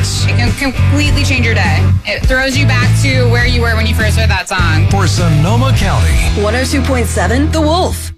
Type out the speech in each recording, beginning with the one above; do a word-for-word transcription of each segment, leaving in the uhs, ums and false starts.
hits. It can completely change your day. It throws you back to where you were when you first heard that song. For Sonoma County, one oh two point seven The Wolf.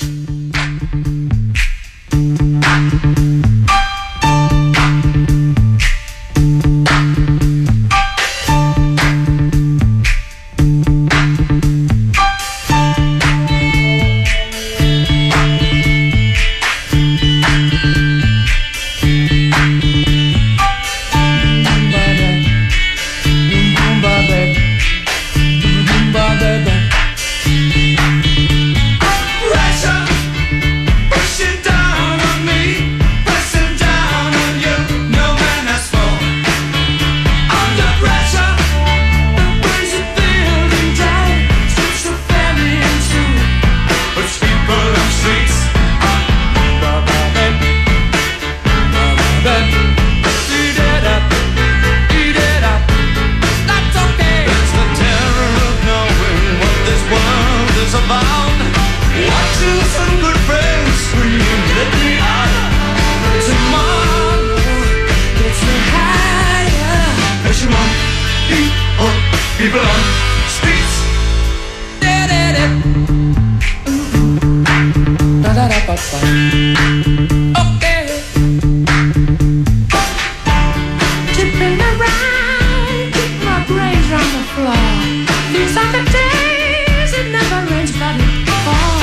People on streets. Okay. Tipping around, keep my brains on the floor. These are the days it never rains, but it falls.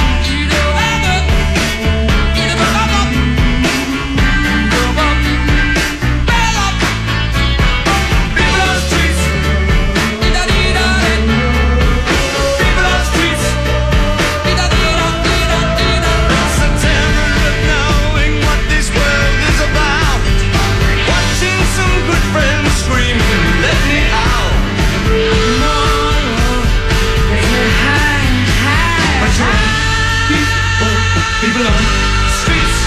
People on streets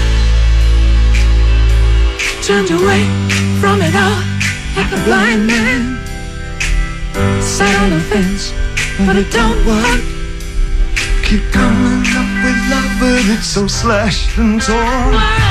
turned away from it all like a blind man. Sat on the fence, but it don't work. Keep coming up with love, but it's so slashed and torn. Why?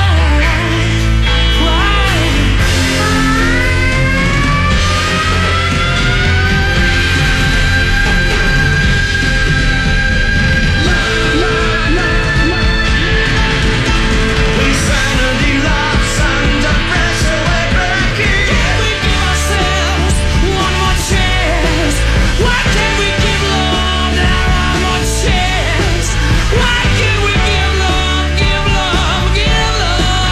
Why can't we give love, give love, give love?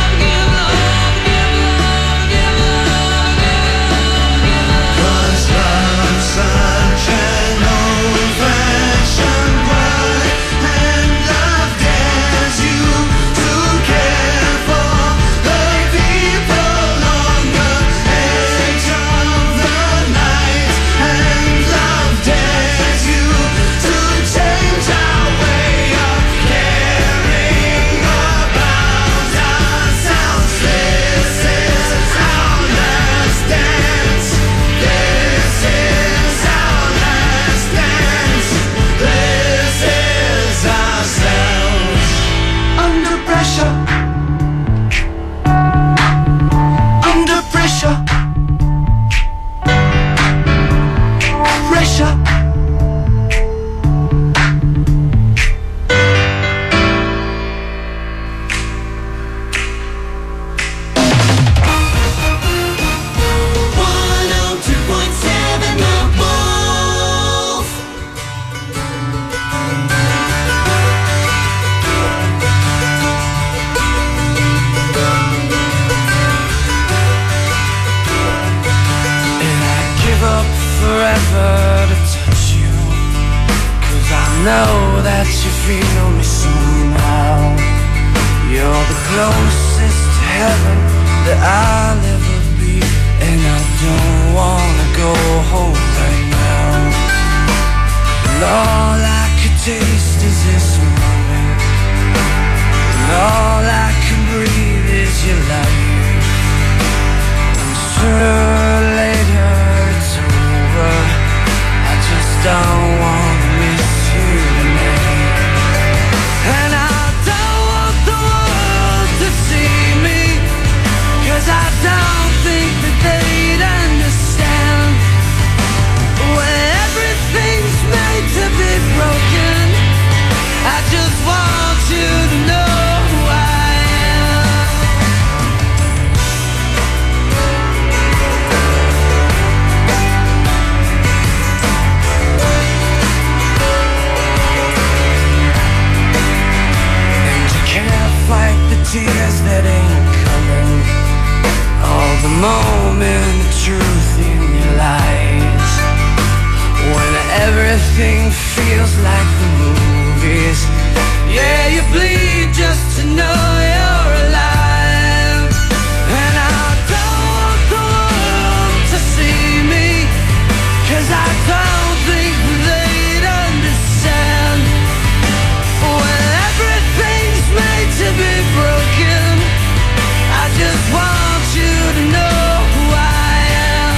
tears that ain't coming, all the moment, the truth in your lies. When everything feels like the movies, yeah, you bleed just to know you're alive. And I don't want the world to see me, 'cause I don't think they'd understand. When everything's made to be broken, I just want you to know who I am.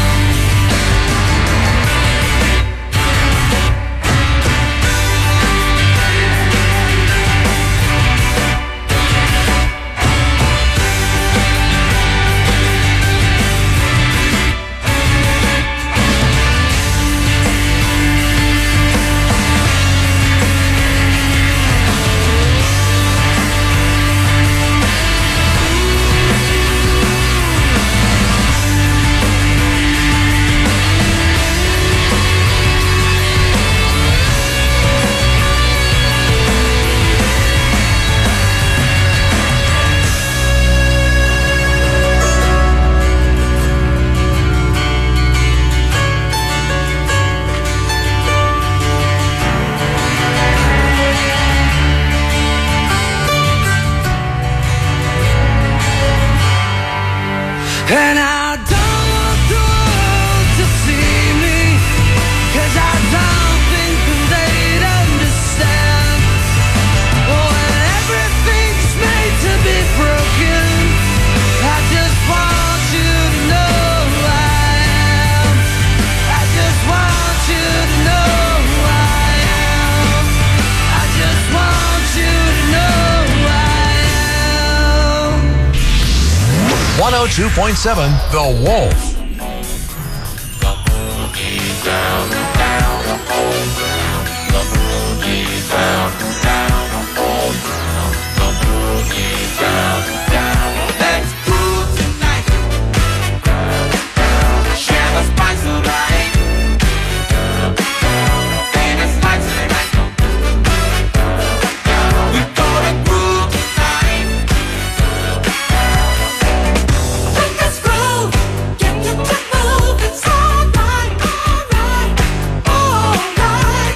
And I don't want the world to see me, 'cause I don't think that they'd understand. When everything's made to be broken, I just want you to know who I am. I just want you to know who I am. I just want you to know who I am. one oh two point seven The Wolf. Let's groove tonight. Share the spice of life. And it's like tonight. We gonna groove tonight. Let's groove, get you to move. It's all right, all right, all right.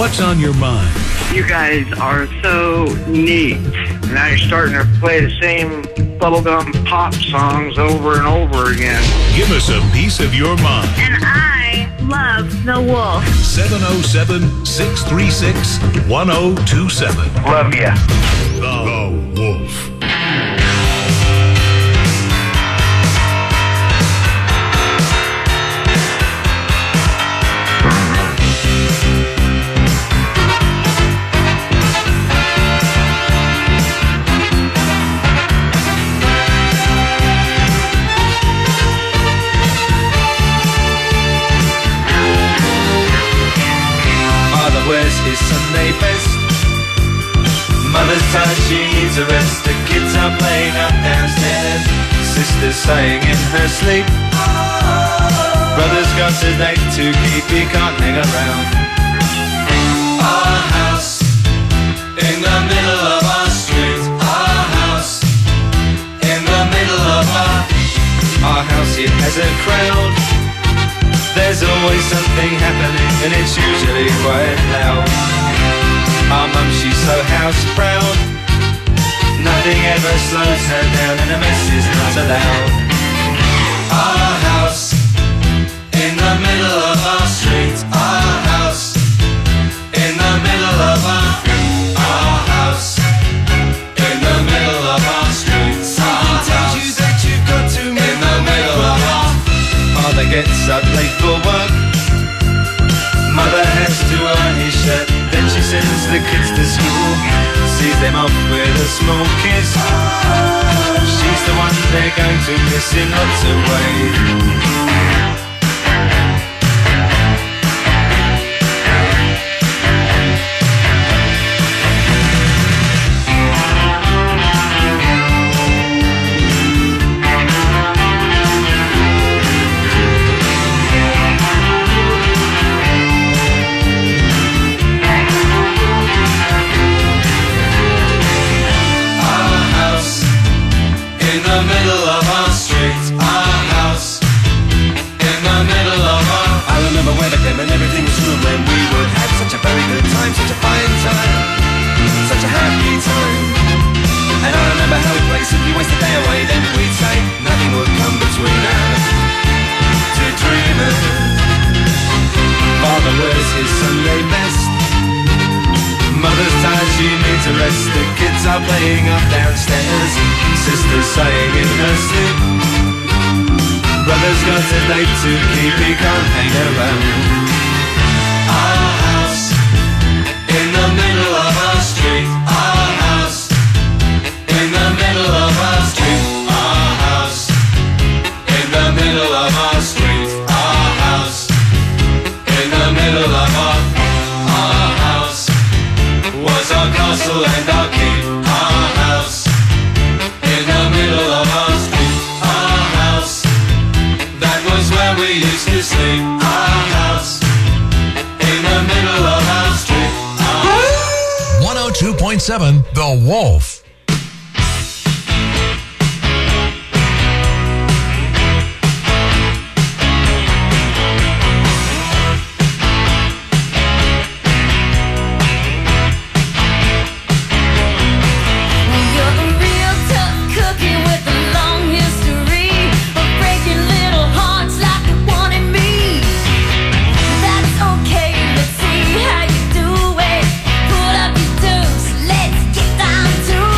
What's on your mind? You guys are so neat. Now you're starting to play the same bubblegum pop songs over and over again. Give us a piece of your mind. And I love The Wolf. seven oh seven, six three six, one oh two seven. Love ya. The, the Wolf. Wears his Sunday best. Mother's tired, she needs a rest. The kids are playing up downstairs. Sister's saying in her sleep, brother's got a date to keep, he can't hang around. Our house in the middle of our street. Our house in the middle of our Our house, it has a crowd. There's always something happening and it's usually quite loud. Our mum, she's so house proud. Nothing ever slows her down and a mess is not allowed. Our house in the middle of our street. Our house in the middle of our Our house in the middle of our street. Something tells you that you've got to in the middle of our Father gets up late for work. Mother has to iron his shirt. Then she sends the kids to school, sees them off with a small kiss. She's the one they're going to miss in lots of ways. And everything was good when we would have such a very good time, such a fine time, such a happy time. And I remember how we'd play, simply waste the day away. Then we'd say nothing would come between us, two dreamers. Father wears his Sunday best. Mother's tired, she needs a rest. The kids are playing up downstairs. Sister's saying in her sleep, brother's got a date to keep, he can't hang around. Our house in the middle of our street. Our house in the middle of our street. Our house in the middle of our street. Our house in the middle of our Our house was our castle and our keep. Our house in the middle of our street. Our house, that was where we used to sleep. Our house in the middle of our street. one oh two point seven The Wolf. How you do it? Pull up your dukes, let's get down to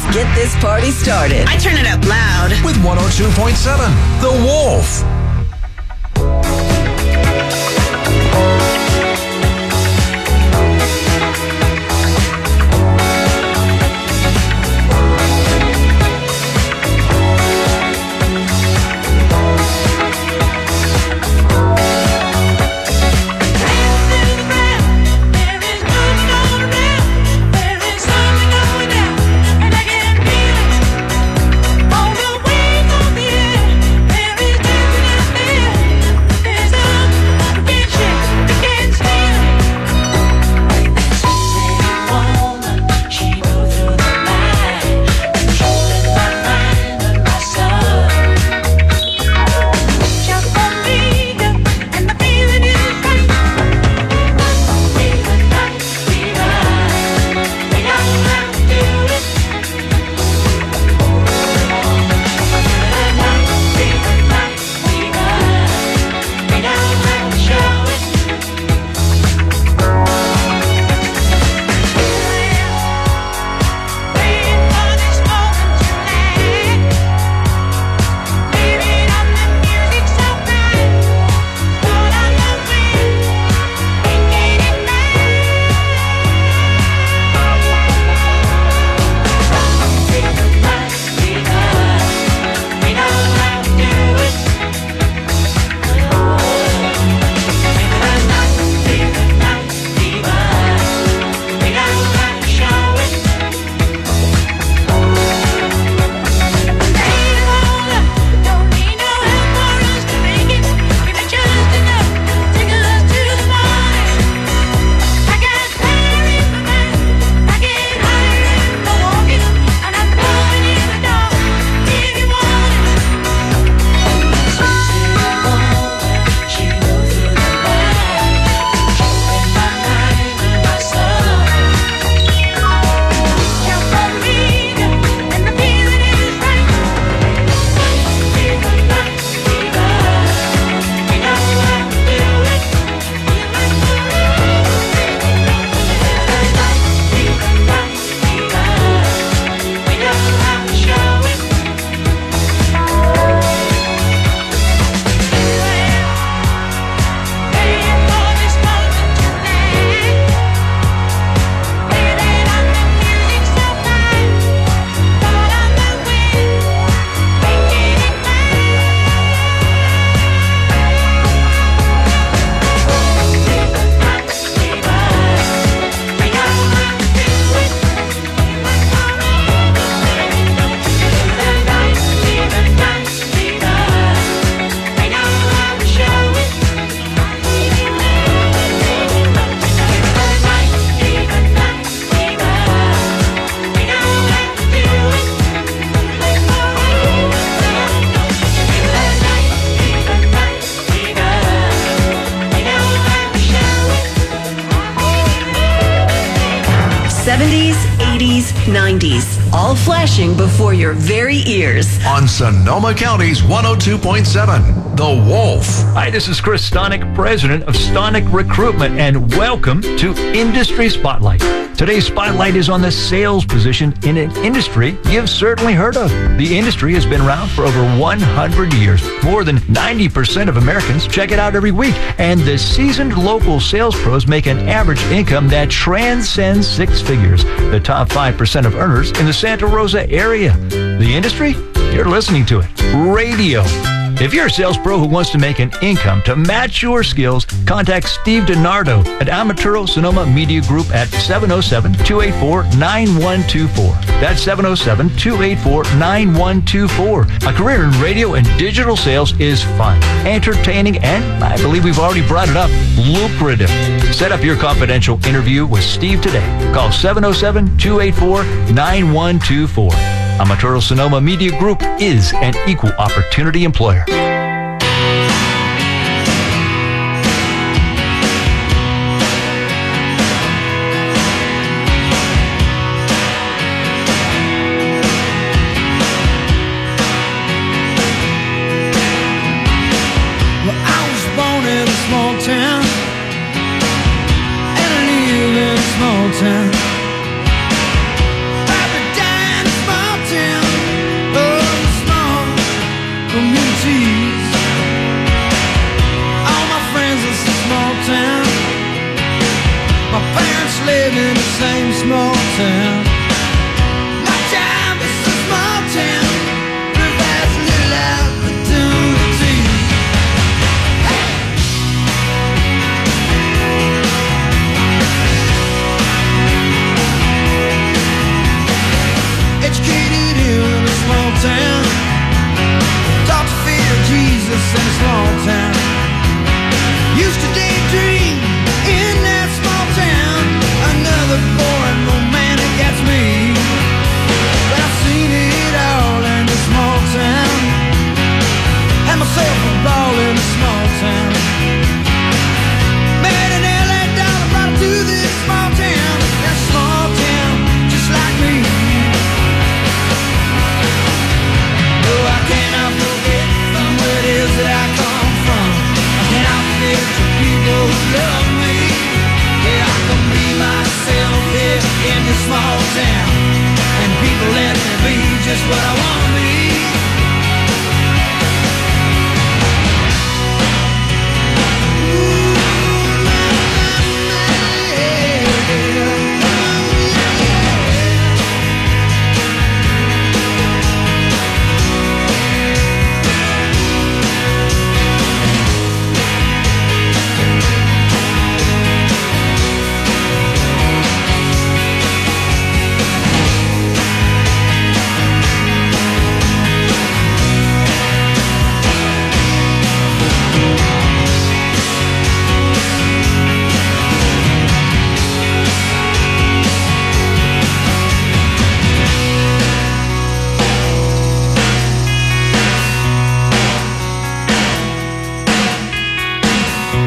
Let's get this party started. I turn it up loud. With one oh two point seven, The Wolf. seventies, eighties, nineties, all flashing before your very ears. On Sonoma County's one oh two point seven, The Wolf. Hi, this is Chris Stonick, president of Stonick Recruitment, and welcome to Industry Spotlight. Today's spotlight is on the sales position in an industry you've certainly heard of. The industry has been around for over one hundred years. More than ninety percent of Americans check it out every week, and the seasoned local sales pros make an average income that transcends six figures. The top five percent of earners in the Santa Rosa area. The industry? You're listening to it. Radio. If you're a sales pro who wants to make an income to match your skills, contact Steve DiNardo at Amaturo Sonoma Media Group at seven oh seven, two eight four, nine one two four. That's seven oh seven, two eight four, nine one two four. A career in radio and digital sales is fun, entertaining, and I believe we've already brought it up, lucrative. Set up your confidential interview with Steve today. Call seven oh seven, two eight four, nine one two four. Amaturo Sonoma Media Group is an equal opportunity employer. Town. Every day in a small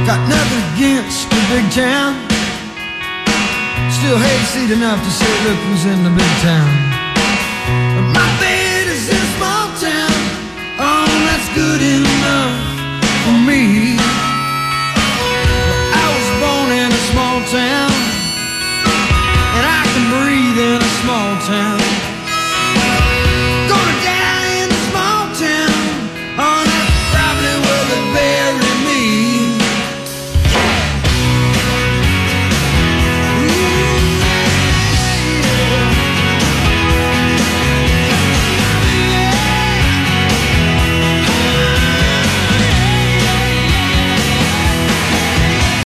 Got nothing against the big town. Still hate to see it enough to say, look who's in the big town. But my bed is in a small town. Oh, that's good enough for me.